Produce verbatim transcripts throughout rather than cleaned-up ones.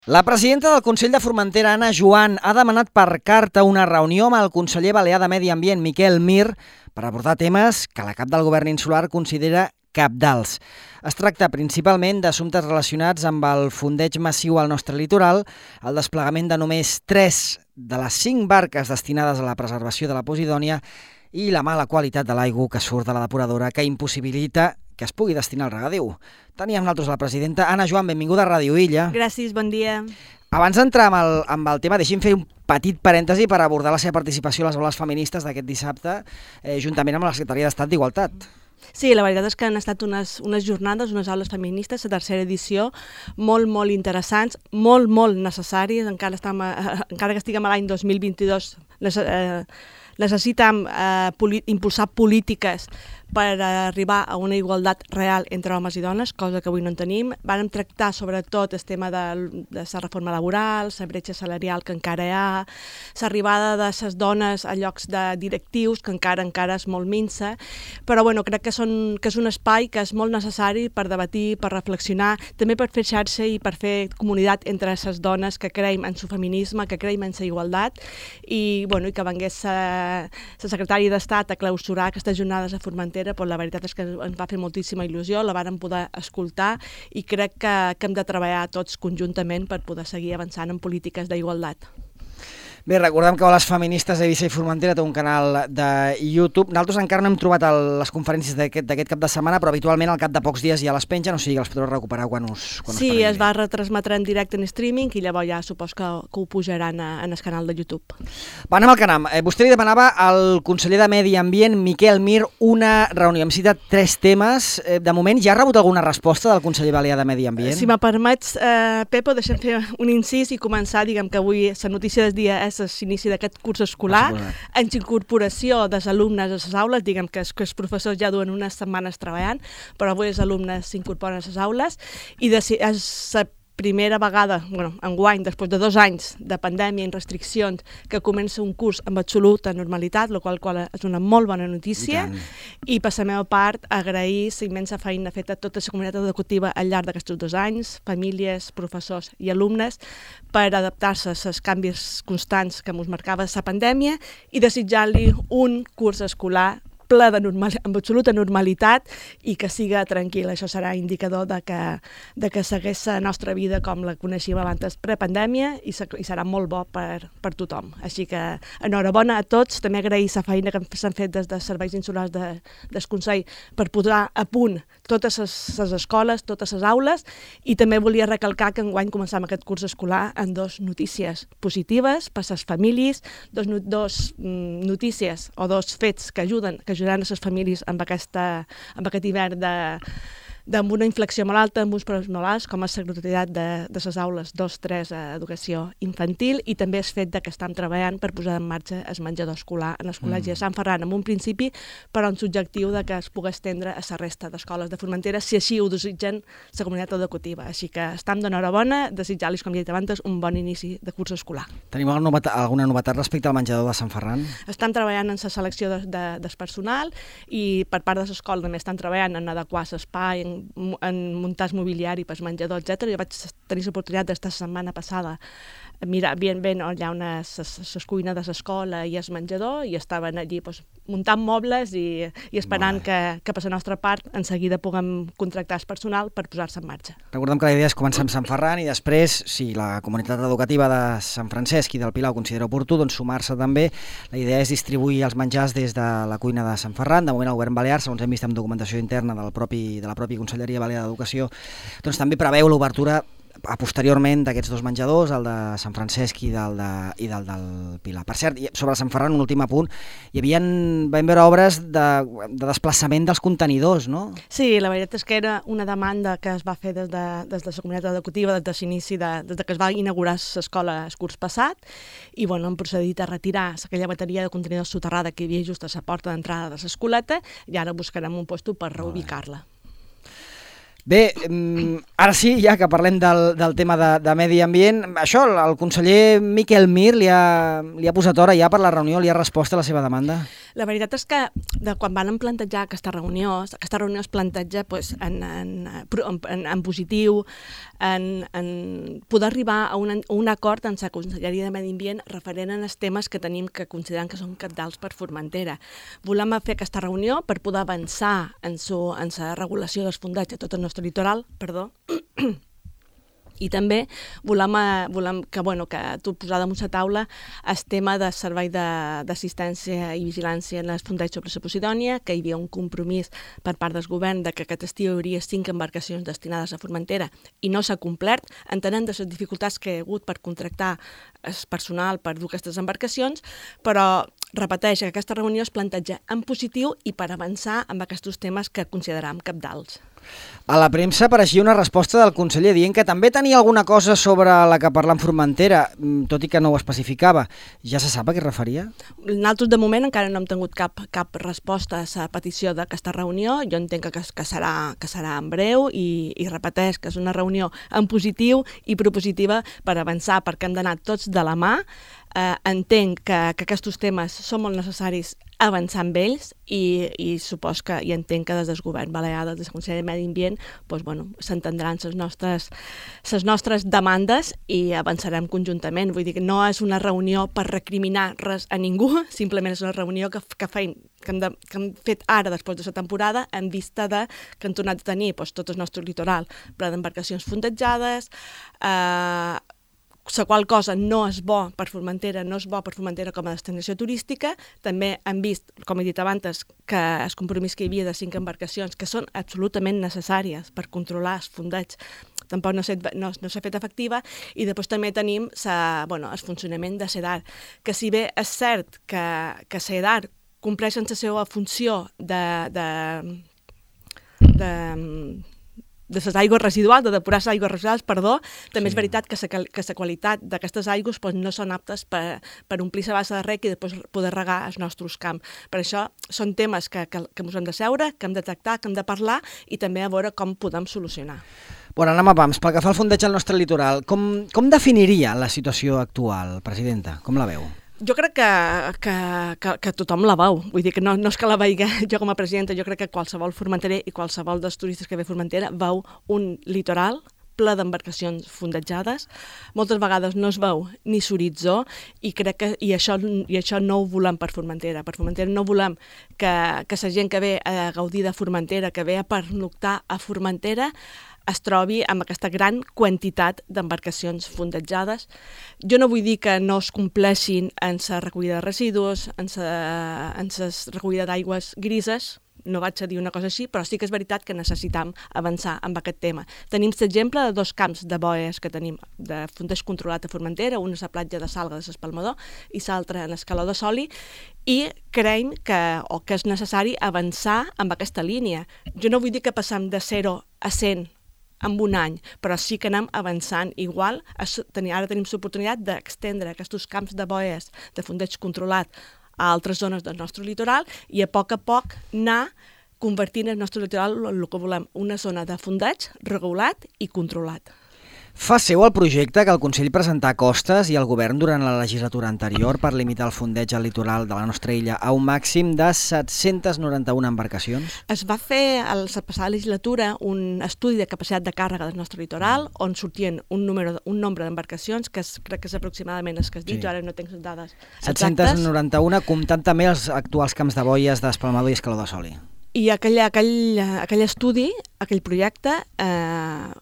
La presidenta del Consell de Formentera, Anna Joan, ha demanat per carta una reunió amb el conseller balear de Medi Ambient, Miquel Mir, per abordar temes que la cap del govern insular considera cabdals. Es tracta principalment d'assumptes relacionats amb el fondeig massiu al nostre litoral, el desplegament de només tres de les cinc barques destinades a la preservació de la Posidònia i la mala qualitat de l'aigua que surt de la depuradora que impossibilita que es pugui destinar al regadiu. Teníem nosaltres la presidenta. Anna Joan, benvinguda a Ràdio Illa. Gràcies, bon dia. Abans d'entrar amb, el, amb el tema, deixi'm fer un petit parèntesi per abordar la seva participació a les aules feministes d'aquest dissabte, eh, juntament amb la Secretaria d'Estat d'Igualtat. Sí, la veritat és que han estat unes, unes jornades, unes aules feministes, la tercera edició, molt, molt interessants, molt, molt necessàries, encara, estem, eh, encara que estiguem a l'any dos mil vint-i-dos, les, eh, necessitem eh, poli- impulsar polítiques per arribar a una igualtat real entre homes i dones, cosa que avui no en tenim. Vam tractar sobretot el tema de, de la reforma laboral, la bretxa salarial que encara hi ha, l'arribada de les dones a llocs de directius, que encara encara és molt minsa, però bueno, crec que, són, que és un espai que és molt necessari per debatir, per reflexionar, també per fer xarxa i per fer comunitat entre les dones que creiem en el feminisme, que creiem en la igualtat, i, bueno, i que vengués la secretària d'Estat a clausurar aquestes jornades a Formentera. Però la veritat és que ens va fer moltíssima il·lusió, la vàrem poder escoltar i crec que, que hem de treballar tots conjuntament per poder seguir avançant en polítiques d'igualtat. Bé, recordem que les feministes d'Eivissa i Formentera té un canal de YouTube. Nosaltres encara no hem trobat el, les conferències d'aquest cap de setmana, però habitualment al cap de pocs dies ja les pengen, o sigui que les podreu recuperar quan us quan Sí, us es va retransmetre en directe en streaming i llavors ja supos que, que ho pujaran a, en el canal de YouTube. Va, anem al canam. Eh, vostè li demanava al conseller de Medi Ambient, Miquel Mir, una reunió. Hem citat tres temes. Eh, de moment, ja ha rebut alguna resposta del conseller balear de Medi Ambient? Si me permets, eh, Pepo, deixem fer un incís i començar, diguem que avui la notícia del dia és l'inici d'aquest curs escolar, en incorporació dels alumnes a les aules, diguem que els, que els professors ja duen unes setmanes treballant, però avui els alumnes s'incorporen a les aules i de, és la primera vegada, bueno, enguany, després de dos anys de pandèmia i restriccions, que comença un curs amb absoluta normalitat, la qual cosa és una molt bona notícia, i, I per la meva part agrair la immensa feina feta a tota la comunitat educativa al llarg d'aquests dos anys, famílies, professors i alumnes, per adaptar-se als canvis constants que ens marcava la pandèmia i desitjar-li un curs escolar ple de normal, amb absoluta normalitat i que siga tranquil. Això serà indicador de que, de que segueix la nostra vida com la coneixíem abans prepandèmia i, i serà molt bo per, per tothom. Així que enhorabona a tots, també agrair la feina que s'han fet des dels serveis insulars de, del Consell per posar a punt totes les, les escoles, totes les aules, i també volia recalcar que enguany començam aquest curs escolar amb dos notícies positives per a les famílies, dos, dos notícies o dos fets que ajuden, que ajudaran a les famílies amb, aquesta, amb aquest hivern de, de, amb una inflexió molt alta, amb uns problemes molt alts, com és la gratuïtat de, de les aules dos tres a educació infantil, i també el fet de que estem treballant per posar en marxa el menjador escolar en els col·legis de Sant Ferran, amb un principi, però amb l'objectiu de que es pugui estendre a la resta d'escoles de Formentera, si així ho desitgen la comunitat educativa. Així que estem d'enhorabona, desitjar-los, com ja he dit abans, un bon inici de curs escolar. Tenim alguna novetat, alguna novetat respecte al menjador de Sant Ferran? Estan treballant en la selecció de, de, del personal i per part de l'escola també estan treballant en adequar l'espai, en, en muntar el mobiliari per menjador, etcètera. Jo vaig tenir l'oportunitat d'estar la setmana passada mira, ben, ben allà on les cuines de l'escola i el menjador, i estaven allí pues, muntant mobles i, i esperant vale. que, que per la nostra part en seguida puguem contractar el personal per posar-se en marxa. Recordem que la idea és començar amb Sant Ferran i després, si la comunitat educativa de Sant Francesc i del Pilar ho considera oportú, doncs sumar-se també. La idea és distribuir els menjars des de la cuina de Sant Ferran. De moment el govern balear, segons hem vist amb documentació interna del propi, de la pròpia Conselleria Balear d'Educació, doncs també preveu l'obertura a posteriorment d'aquests dos menjadors, el de Sant Francesc i del, de, i del del Pilar. Per cert, sobre Sant Ferran, un últim apunt, hi havia, vam veure obres de, de desplaçament dels contenidors, no? Sí, la veritat és que era una demanda que es va fer des de, des de la comunitat educativa, des de l'inici, de, des de que es va inaugurar l'escola el curs passat, i bueno, hem procedit a retirar aquella bateria de contenidors soterrada que hi havia just a la porta d'entrada de l'escoleta, i ara buscarem un lloc per reubicar-la. Bé, ara sí, ja que parlem del, del tema de, de medi ambient, això el conseller Miquel Mir li ha, li ha posat hora ja per la reunió, li ha respost a la seva demanda? La veritat és que de quan van plantejar aquesta reunió, aquesta reunió es planteja pues, en, en, en, en positiu, en, en poder arribar a un, un acord en la Conselleria de Medi Ambient referent als temes que tenim que considerem que són cabdals per Formentera. Volem fer aquesta reunió per poder avançar en la regulació dels fondats a tot el nostre litoral, perdó, i també volem, volem que, bueno, que tu posar damunt la taula el tema del servei d'assistència i vigilància en els fondats sobre la Posidònia, que hi havia un compromís per part del govern de que aquest estiu hi hauria cinc embarcacions destinades a Formentera i no s'ha complert, entenent de les dificultats que hi ha hagut per contractar el personal per dur aquestes embarcacions, però repeteix que aquesta reunió es planteja en positiu i per avançar amb aquests temes que considerem cabdals. A la premsa apareixia una resposta del conseller dient que també tenia alguna cosa sobre la que parlar amb Formentera, tot i que no ho especificava. Ja se sap a què es referia? Nosaltres, de moment, encara no hem tingut cap, cap resposta a la petició d'aquesta reunió. Jo entenc que, que, serà, que serà en breu i, i repeteix que és una reunió en positiu i propositiva per avançar, perquè hem d'anar tots de la mà. Eh, entenc que, que aquests temes són molt necessaris avançar amb ells i, i supos que i entenc que des del govern balear, des del Consell de Medi Ambient, doncs, bueno, s'entendran les nostres, les nostres demandes i avançarem conjuntament. Vull dir que no és una reunió per recriminar res a ningú, simplement és una reunió que, que, feim, que, hem, de, que hem fet ara, després de la temporada, en vista de que hem tornat a tenir doncs, tot el nostre litoral ple d'embarcacions fondejades, eh, la qual cosa no és bo per Formentera, no és bo per Formentera com a destinació turística. També hem vist, com he dit abans, que el compromís que hi havia de cinc embarcacions, que són absolutament necessàries per controlar els fondats, tampoc no s'ha no, no fet efectiva, i després també tenim sa, bueno, el funcionament de CEDAR, que si bé és cert que, que CEDAR compleix la seva funció de... de, de de les aigües residuals, de depurar les aigües residuals, perdó, també sí. És veritat que la que la qualitat d'aquestes aigües pues, no són aptes per, per omplir la bassa de rec i després poder regar els nostres camps. Per això són temes que, que, que ens hem de seure, que hem de tractar, que hem de parlar i també a veure com podem solucionar. Bueno, anem a pams. Pel que fa al fondeig al nostre litoral, com, com definiria la situació actual, presidenta? Com la veu? Jo crec que, que, que, que tothom la veu, vull dir que no, no és que la veigui jo com a presidenta, jo crec que qualsevol formenterer i qualsevol dels turistes que ve a Formentera veu un litoral ple d'embarcacions fondejades, moltes vegades no es veu ni l'horitzó i crec que i això, i això no ho volem per Formentera. Per Formentera no volem que, que la gent que ve a gaudir de Formentera, que ve a pernoctar a Formentera, es trobi amb aquesta gran quantitat d'embarcacions fondejades. Jo no vull dir que no es compleixin en la recollida de residus, en la recollida d'aigües grises, no vaig a dir una cosa així, però sí que és veritat que necessitam avançar amb aquest tema. Tenim l'exemple de dos camps de boies que tenim de fondeig controlat a Formentera, un és la platja de Salga de l'Espalmador i l'altre en l'Escaló de Soli, i creiem que, o que és necessari avançar amb aquesta línia. Jo no vull dir que passem de zero a cent en un any, però sí que anem avançant igual. Ara tenim l'oportunitat d'extendre aquests camps de boies de fondeig controlat a altres zones del nostre litoral i a poc a poc anar convertint el nostre litoral en el que volem, una zona de fondeig regulat i controlat. Fa seu el projecte que el Consell presentà a Costes i al Govern durant la legislatura anterior per limitar el fondeig al litoral de la nostra illa a un màxim de set-cents noranta-una embarcacions? Es va fer a la passada legislatura un estudi de capacitat de càrrega del nostre litoral on sortien un, número, un nombre d'embarcacions que és, crec que és aproximadament el que has dit, sí. Jo ara no tinc les dades exactes. set-cents noranta-una, comptant també els actuals camps de boies d'Espalmador i Escaló de Soli. I aquell, aquell, aquell estudi, aquell projecte, eh,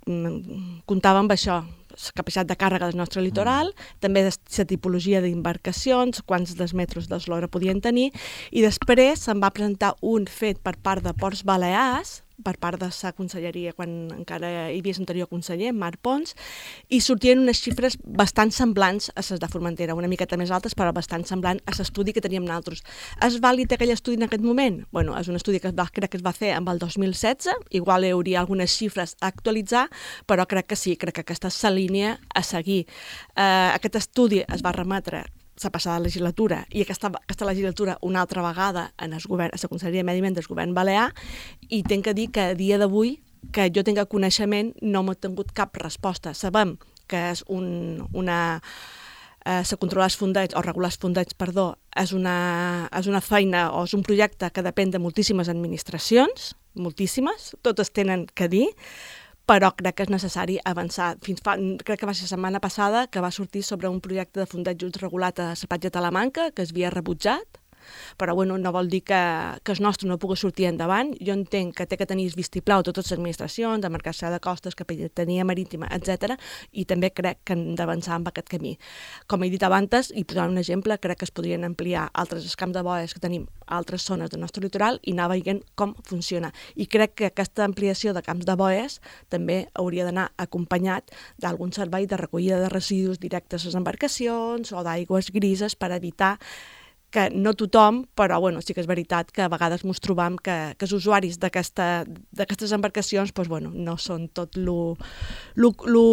comptava amb això, la capacitat de càrrega del nostre litoral, mm. també la tipologia d'embarcacions, quants dels metres d'eslora podien tenir, i després se'n va presentar un fet per part de Ports Balears, per part de la conselleria, quan encara hi havia l'anterior conseller, Marc Pons, i sortien unes xifres bastant semblants a les de Formentera, una miqueta més altes, però bastant semblant a l'estudi que teníem nosaltres. És vàlid aquell estudi en aquest moment? Bueno, és un estudi que es va, crec que es va fer amb el dos mil setze, igual hi hauria algunes xifres a actualitzar, però crec que sí, crec que aquesta és la línia a seguir. Eh, aquest estudi es va remetre la passada legislatura i aquesta, aquesta legislatura una altra vegada en el govern, a la Conselleria de Medi Ambient del Govern Balear, i tinc que dir que a dia d'avui que jo tinc coneixement no m'ha tingut cap resposta. Sabem que és un, una... Eh, se controlar els fondets, o regular els fondets, perdó, és una, és una feina o és un projecte que depèn de moltíssimes administracions, moltíssimes, totes tenen que dir, però crec que és necessari avançar. Fins fa, crec que va ser la setmana passada que va sortir sobre un projecte de fondeig just regulat a la platja de Talamanca, que es havia rebutjat, però bueno, no vol dir que, que el nostre no pugui sortir endavant. Jo entenc que té que tenir vistiplau de totes les administracions, de marcar-se de costes, capitania marítima, etcètera, i també crec que hem d'avançar en aquest camí. Com he dit abans, i posant un exemple, crec que es podrien ampliar altres camps de boies que tenim a altres zones del nostre litoral i anar veient com funciona. I crec que aquesta ampliació de camps de boies també hauria d'anar acompanyat d'algun servei de recollida de residus directes a les embarcacions o d'aigües grises per evitar que no tothom, però bueno, sí que és veritat que a vegades ens trobam que, que els usuaris d'aquesta, d'aquestes embarcacions pues, bueno, no són tot lo, lo, lo...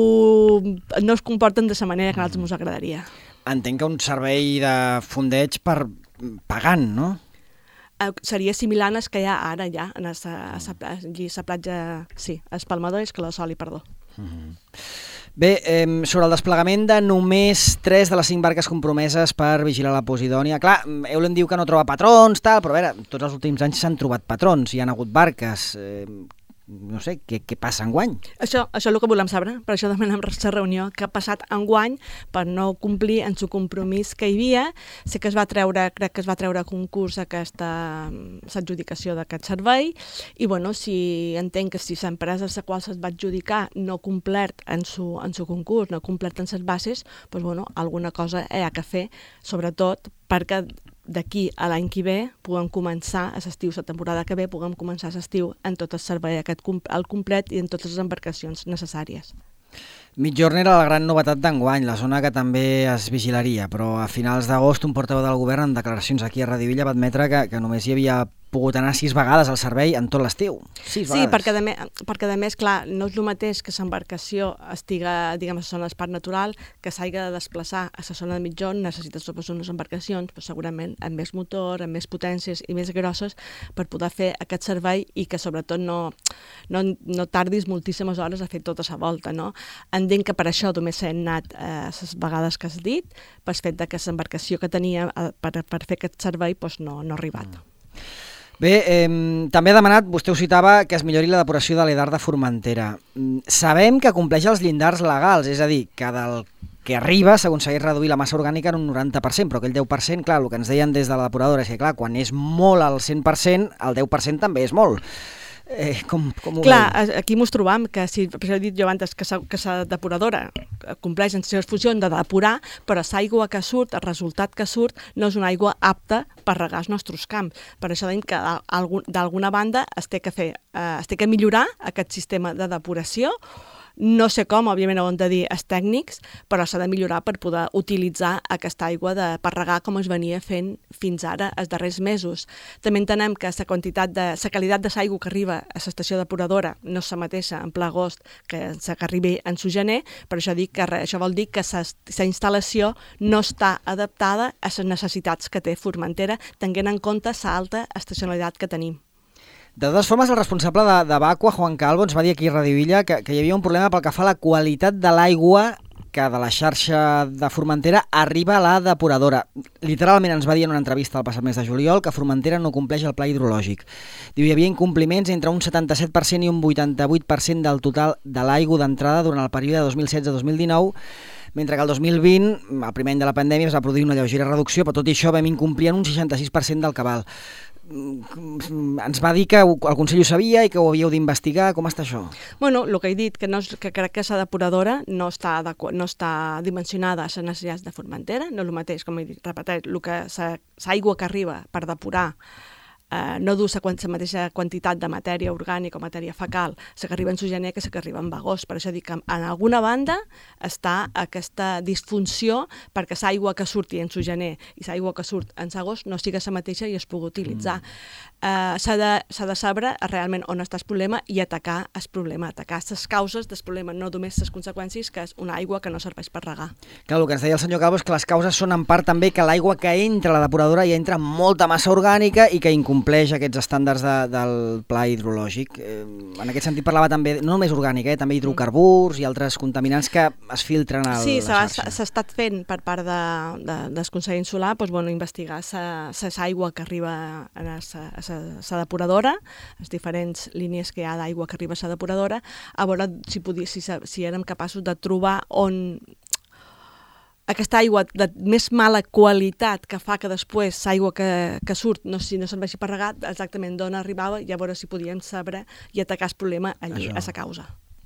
no es comporten de la manera que a nosaltres ens agradaria. Entenc que un servei de fondeig per pagant, no? Eh, seria similar al que hi ha ara ja, a la platja, sí, a Espalmador i Escalasoli, perdó. Mm-hmm. Bé, eh, sobre el desplegament de només tres de les cinc barques compromeses per vigilar la Posidònia. Clar, Eulen diu que no troba patrons, tal, però a veure, tots els últims anys s'han trobat patrons, hi han hagut barques. Eh, no sé, què, què passa enguany? Això, això és el que volem saber, per això demanem la reunió, què ha passat enguany per no complir en el compromís que hi havia. Sé que es va treure, crec que es va treure a concurs aquesta adjudicació d'aquest servei, i bueno, si entenc que si l'empresa a la qual se'ls va adjudicar no ha complert en su, en su concurs, no ha complert en les bases, doncs bueno, alguna cosa hi ha que fer, sobretot perquè d'aquí a l'any que ve puguem començar a l'estiu, la temporada que ve puguem començar a l'estiu en tot el servei aquest al complet i en totes les embarcacions necessàries. Migjorn era la gran novetat d'enguany, la zona que també es vigilaria, però a finals d'agost un portaveu del govern en declaracions aquí a Radio Villa va admetre que, que només hi havia pogut anar sis vegades al servei en tot l'estiu. Sis sí, perquè de, me, perquè de més, clar, no és el mateix que l'embarcació estiga, diguem, a la zona d'espart natural, que s'hagi de desplaçar a la zona de mitjorn, necessites totes unes embarcacions, però segurament amb més motor, amb més potències i més grosses per poder fer aquest servei i que sobretot no, no, no tardis moltíssimes hores a fer tota la volta, no? Entenc que per això només s'ha anat eh, les vegades que has dit, pel fet de que l'embarcació que tenia eh, per, per fer aquest servei doncs no, no ha arribat. Mm. Bé, eh, també ha demanat, vostè ho citava, que es millori la depuració de l'Edar de Formentera. Sabem que compleix els llindars legals, és a dir, que del que arriba s'aconsegueix reduir la massa orgànica en un noranta per cent, però aquell deu per cent, clar, el que ens deien des de la depuradora és que, clar, quan és molt al cent per cent, el deu per cent també és molt. Eh, com, com ho Clar, veu? Aquí ens trobam que, si, per això he dit jo abans que la depuradora compleix en les seves funcions de depurar, però l'aigua que surt, el resultat que surt, no és una aigua apta per regar els nostres camps. Per això diem que d'alguna banda es té que fer, eh, es té que millorar aquest sistema de depuració. No sé com, òbviament ho hem de dir els tècnics, però s'ha de millorar per poder utilitzar aquesta aigua de, per regar com es venia fent fins ara, els darrers mesos. També entenem que la quantitat de, la qualitat de l'aigua que arriba a l'estació depuradora no és la mateixa en ple agost que la que arribi en su gener, per això dic que això vol dir que la instal·lació no està adaptada a les necessitats que té Formentera, tenint en compte l'alta estacionalitat que tenim. De totes formes, el responsable de, de Vacua, Juan Calvo, ens va dir aquí a Radio Villa que, que hi havia un problema pel que fa a la qualitat de l'aigua que de la xarxa de Formentera arriba a la depuradora. Literalment ens va dir en una entrevista al passat mes de juliol que Formentera no compleix el pla hidrològic. Diu, hi havia incompliments entre un setanta-set per cent i un vuitanta-vuit per cent del total de l'aigua d'entrada durant el període dos mil setze a dos mil dinou, mentre que el dos mil vint, el primer any de la pandèmia, es va produir una lleugera reducció, però tot i això vam incomplir en un seixanta-sis per cent del cabal. Ens va dir que el Consell ho sabia i que ho havíeu d'investigar. Com està això? Bueno, el que he dit, que, no és, que crec que la depuradora no està, no està dimensionada a les necessitats de Formentera, no és el mateix, com he dit, repeteix, l'aigua que arriba per depurar Uh, no du la mateixa quantitat de matèria orgànica o matèria fecal, la que arriba en su gener que la que arriba en agost. Per això dic que en alguna banda està aquesta disfunció perquè l'aigua que surti en su gener i l'aigua que surt en agost no sigui la mateixa i es pugui utilitzar. Mm. Uh, s'ha de, s'ha de saber realment on està el problema i atacar el problema, atacar les causes del problema, no només les conseqüències, que és una aigua que no serveix per regar. Clar, el que ens deia el senyor Calvo és que les causes són en part també que l'aigua que entra a la depuradora hi entra molta massa orgànica i que incompleix compleix aquests estàndards de, del pla hidrològic. Eh, en aquest sentit parlava també, no només orgànic, eh, també hidrocarburs i altres contaminants que es filtren a sí, la xarxa. Sí, s'ha estat fent per part de, de, del Consell Insular doncs, bueno, investigar l'aigua que arriba a la depuradora, les diferents línies que hi ha d'aigua que arriba a la depuradora, a veure si, podia, si, si érem capaços de trobar on aquesta aigua de més mala qualitat que fa que després l'aigua que, que surt no, si no serveixi per regar, exactament d'on arribava i a veure si podíem saber i atacar el problema allí, Això. a la causa.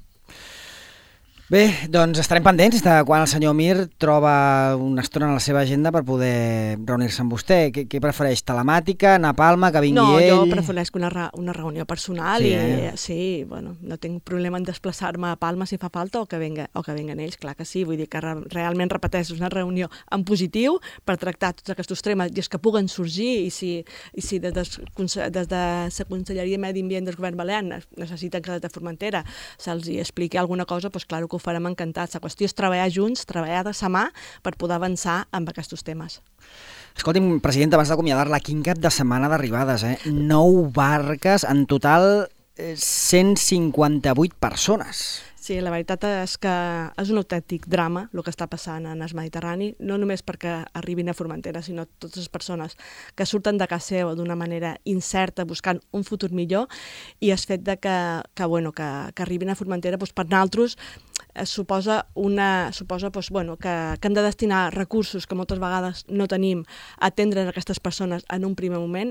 Bé, doncs estarem pendents de quan el senyor Mir troba una estona a la seva agenda per poder reunir-se amb vostè. Què, què prefereix, telemàtica, anar a Palma, que vingui no, ell? No, jo prefereixo una, una reunió personal sí, i eh? sí, bueno, no tinc problema en desplaçar-me a Palma si fa falta o que, venga, o que venguen ells, clar que sí, vull dir que re, realment repeteixo, una reunió en positiu per tractar tots aquests temes i els que puguen sorgir i si, i si des, de, des de la Conselleria de Medi Ambient del Govern Balear necessiten que des de Formentera se'ls expliqui alguna cosa, doncs clar que ho farem encantats. La qüestió és treballar junts, treballar de sa mà per poder avançar amb aquests temes. Escolti'm, president, abans d'acomiadar-la, quin cap de setmana d'arribades, eh? Nou barques, en total eh, cent cinquanta-vuit persones. Sí, la veritat és que és un autèntic drama el que està passant en el Mediterrani, no només perquè arribin a Formentera, sinó totes les persones que surten de casa seva d'una manera incerta, buscant un futur millor, i el fet de que, que, bueno, que, que arribin a Formentera doncs, per nosaltres es suposa, una, suposa doncs, bueno, que, que hem de destinar recursos que moltes vegades no tenim a atendre aquestes persones en un primer moment.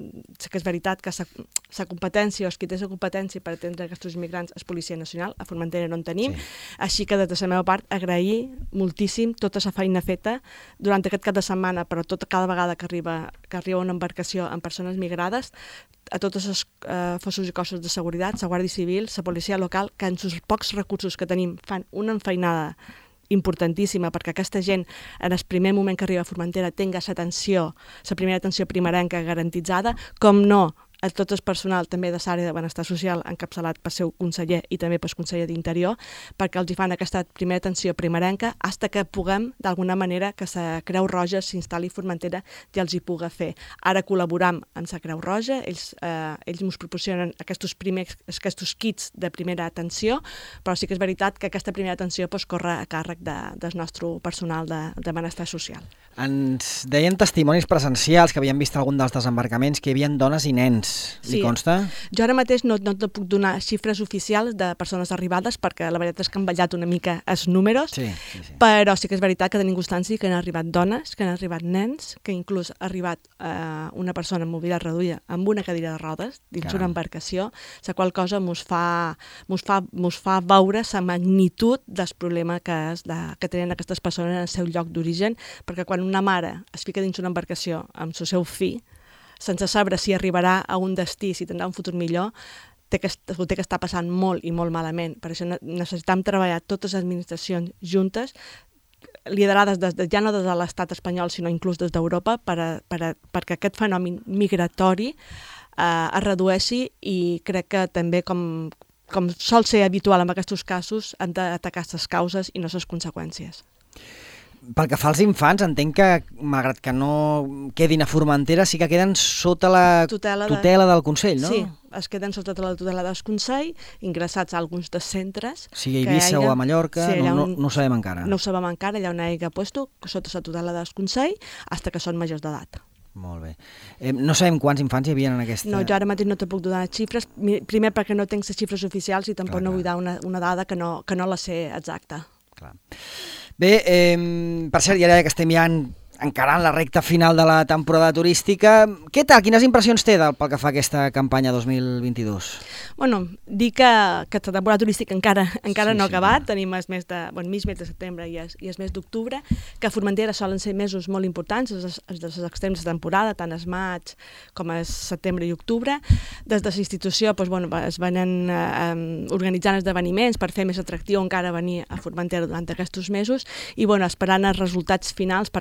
Sí que és veritat que la competència o els qui té la competència per atendre aquests immigrants és Policia Nacional, a Formentera no en tenim, sí. Així que des de la meva part agrair moltíssim tota la feina feta durant aquest cap de setmana, però tota cada vegada que arriba, que arriba una embarcació amb persones migrades, a totes els eh, Cossos i cossos de seguretat, la Guàrdia Civil, la policia local, que en els pocs recursos que tenim fan una enfeinada importantíssima perquè aquesta gent en el primer moment que arriba a Formentera tenga l'atenció, la primera atenció primerenca garantitzada, com no a tot el personal també de l'àrea de benestar social encapçalat pel seu conseller i també pel conseller d'Interior, perquè els hi fan aquesta primera atenció primerenca fins que puguem, d'alguna manera, que la Creu Roja s'instal·li a Formentera i els hi pugui fer. Ara col·laboram amb la Creu Roja, ells, eh, ells ens proporcionen aquests primers aquests kits de primera atenció, però sí que és veritat que aquesta primera atenció pues, corre a càrrec de, del nostre personal de, de benestar social. Ens deien testimonis presencials que havien vist algun dels desembarcaments que hi havia dones i nens. Li sí. consta? Jo ara mateix no, no te puc donar xifres oficials de persones arribades perquè la veritat és que han ballat una mica els números, sí, sí, sí. Però sí que és veritat que tenim constància que han arribat dones, que han arribat nens, que inclús ha arribat eh, una persona amb mobilitat reduïda amb una cadira de rodes dins Caram. Una embarcació, la qual cosa mos fa, mos fa, mos fa veure la magnitud del problema que, és de, que tenen aquestes persones en el seu lloc d'origen, perquè quan una mare es fica dins una embarcació amb el seu fill, sense saber si arribarà a un destí, si tindrà un futur millor, té que, ho té que estar passant molt i molt malament. Per això necessitem treballar totes les administracions juntes, liderades des de, ja no des de l'estat espanyol, sinó inclús des d'Europa, per a, per a, perquè aquest fenomen migratori eh, es redueixi i crec que també, com, com sol ser habitual en aquests casos, han d'atacar les causes i no les conseqüències. Pel que fa als infants, entenc que, malgrat que no quedin a Formentera, sí que queden sota la tutela, de... tutela del Consell, no? Sí, es queden sota la tutela del Consell, ingressats a alguns dels centres. Sigui a Eivissa o a Mallorca, sí, no, un... no, no ho sabem encara. No ho sabem encara, allà on hi ha puesto, sota la tutela del Consell, fins que són majors d'edat. Molt bé. Eh, no sabem quants infants hi havia en aquesta... No, jo ara mateix no te puc donar xifres, primer perquè no tinc les xifres oficials i tampoc clar, no vull dar una, una dada que no, que no la sé exacta. Clar. Bé, eh, per cert, ja que estem ja encarant la recta final de la temporada turística, què tal? Quines impressions té del, pel que fa a aquesta campanya dos mil vint-i-dos? Bueno, dir que, que la temporada turística encara, encara sí, no ha sí, acabat, sí. Tenim el mes de, bueno, mig mes de setembre i el, i el mes d'octubre, que a Formentera solen ser mesos molt importants, els, els dels extrems de temporada, tant el maig com el setembre i octubre. Des de la institució doncs, bueno, es venen eh, organitzant esdeveniments per fer més atractiu encara venir a Formentera durant aquests mesos i bueno, esperant els resultats finals, perquè ara és que tenim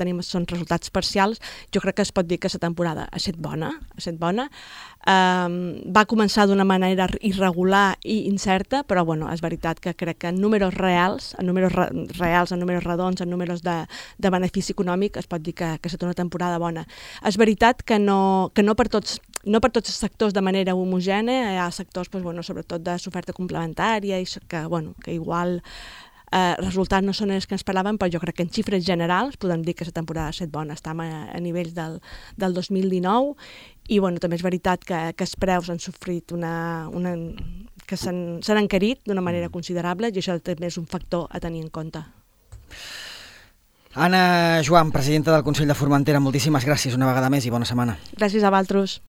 tenim són resultats parcials, jo crec que es pot dir que la temporada ha estat bona, ha estat bona. Um, va començar d'una manera irregular i incerta, però bueno, és veritat que crec que en números reals, en números re reals, en números redons, en números de, de benefici econòmic, es pot dir que, que ha estat una temporada bona. És veritat que no, que no per tots no per tots els sectors de manera homogènia, hi ha sectors, doncs, bueno, sobretot de l'oferta complementària, i que, bueno, que igual eh, resultats no són els que ens parlàvem, però jo crec que en xifres generals podem dir que la temporada ha estat bona, estem a, a nivells del, del dos mil dinou, i bueno, també és veritat que, que els preus han sofrit una... una que s'han encarit d'una manera considerable, i això també és un factor a tenir en compte. Anna Joan, presidenta del Consell de Formentera, moltíssimes gràcies una vegada més i bona setmana. Gràcies a vosaltres.